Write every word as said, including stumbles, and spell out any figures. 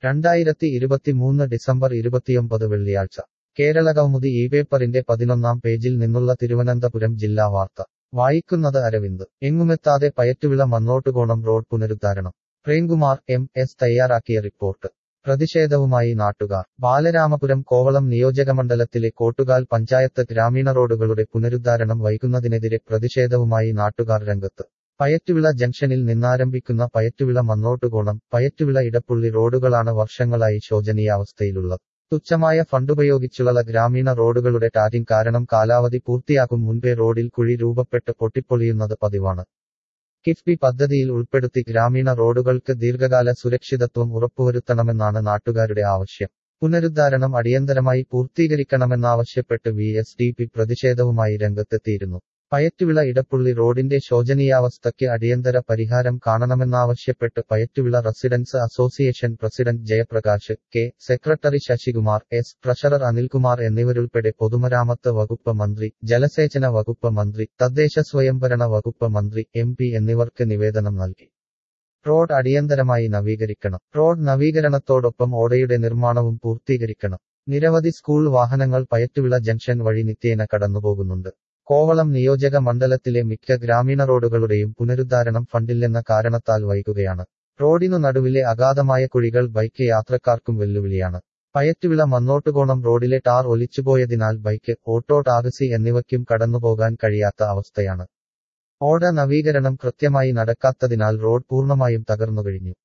രണ്ടായിരത്തി ഇരുപത്തിമൂന്ന് ഡിസംബർ ഇരുപത്തിയൊമ്പത് വെള്ളിയാഴ്ച കേരളകൗമുദി ഈ പേപ്പറിന്റെ പതിനൊന്നാം പേജിൽ നിന്നുള്ള തിരുവനന്തപുരം ജില്ലാ വാർത്ത വായിക്കുന്നത് അരവിന്ദ് എങ്ങുമെത്താതെ പയറ്റുവിള മന്നോട്ടുകോണം റോഡ് പുനരുദ്ധാരണം പ്രേംകുമാർ എം എസ് തയ്യാറാക്കിയ റിപ്പോർട്ട് പ്രതിഷേധവുമായി നാട്ടുകാർ ബാലരാമപുരം കോവളം നിയോജകമണ്ഡലത്തിലെ കോട്ടുകാൽ പഞ്ചായത്ത് ഗ്രാമീണ റോഡുകളുടെ പുനരുദ്ധാരണം വൈകുന്നതിനെതിരെ പ്രതിഷേധവുമായി നാട്ടുകാർ രംഗത്ത് പയറ്റുവിള ജംഗ്ഷനിൽ നിന്നാരംഭിക്കുന്ന പയറ്റുവിള മന്നോട്ടുകോണം പയറ്റുവിള ഇടപ്പുള്ളി റോഡുകളാണ് വർഷങ്ങളായി ശോചനീയാവസ്ഥയിലുള്ളത് തുച്ഛമായ ഫണ്ടുപയോഗിച്ചുള്ള ഗ്രാമീണ റോഡുകളുടെ ടാറിംഗ് കാരണം കാലാവധി പൂർത്തിയാക്കും മുൻപേ റോഡിൽ കുഴി രൂപപ്പെട്ട് പൊട്ടിപ്പൊളിയുന്നത് പതിവാണ് കിഫ്ബി പദ്ധതിയിൽ ഉൾപ്പെടുത്തി ഗ്രാമീണ റോഡുകൾക്ക് ദീർഘകാല സുരക്ഷിതത്വം ഉറപ്പുവരുത്തണമെന്നാണ് നാട്ടുകാരുടെ ആവശ്യം പുനരുദ്ധാരണം അടിയന്തരമായി പൂർത്തീകരിക്കണമെന്നാവശ്യപ്പെട്ട് വി എസ് ഡി പി പ്രതിഷേധവുമായി രംഗത്തെത്തിയിരുന്നു പയറ്റുവിള ഇടപ്പുള്ളി റോഡിന്റെ ശോചനീയാവസ്ഥയ്ക്ക് അടിയന്തര പരിഹാരം കാണണമെന്നാവശ്യപ്പെട്ട് Payattuvila residents association president Jayaprakash K secretary Sasikumar S treasurer Anilkumar എന്നിവരുൾപ്പെടെ പൊതുമരാമത്ത് വകുപ്പ് മന്ത്രി ജലസേചന വകുപ്പ് മന്ത്രി തദ്ദേശ സ്വയംഭരണ വകുപ്പ് മന്ത്രി എം പി എന്നിവർക്ക് നിവേദനം നൽകി റോഡ് അടിയന്തരമായി നവീകരിക്കണം റോഡ് നവീകരണത്തോടൊപ്പം ഓടയുടെ നിർമ്മാണവും പൂർത്തീകരിക്കണം നിരവധി സ്കൂൾ വാഹനങ്ങൾ പയറ്റുവിള ജംഗ്ഷൻ വഴി നിത്യേന കടന്നുപോകുന്നുണ്ട് കോവളം നിയോജക മണ്ഡലത്തിലെ മിക്ക ഗ്രാമീണ റോഡുകളുടെയും പുനരുദ്ധാരണം ഫണ്ടില്ലെന്ന കാരണത്താൽ വൈകുകയാണ് റോഡിനു നടുവിലെ അഗാധമായ കുഴികൾ ബൈക്ക് യാത്രക്കാർക്കും വെല്ലുവിളിയാണ് പയറ്റുവിള മന്നോട്ടുകോണം റോഡിലെ ടാർ ഒലിച്ചുപോയതിനാൽ ബൈക്ക് ഓട്ടോ ടാക്സി എന്നിവയ്ക്കും കടന്നുപോകാൻ കഴിയാത്ത അവസ്ഥയാണ് ഓട നവീകരണം കൃത്യമായി നടക്കാത്തതിനാൽ റോഡ് പൂർണ്ണമായും തകർന്നുകഴിഞ്ഞു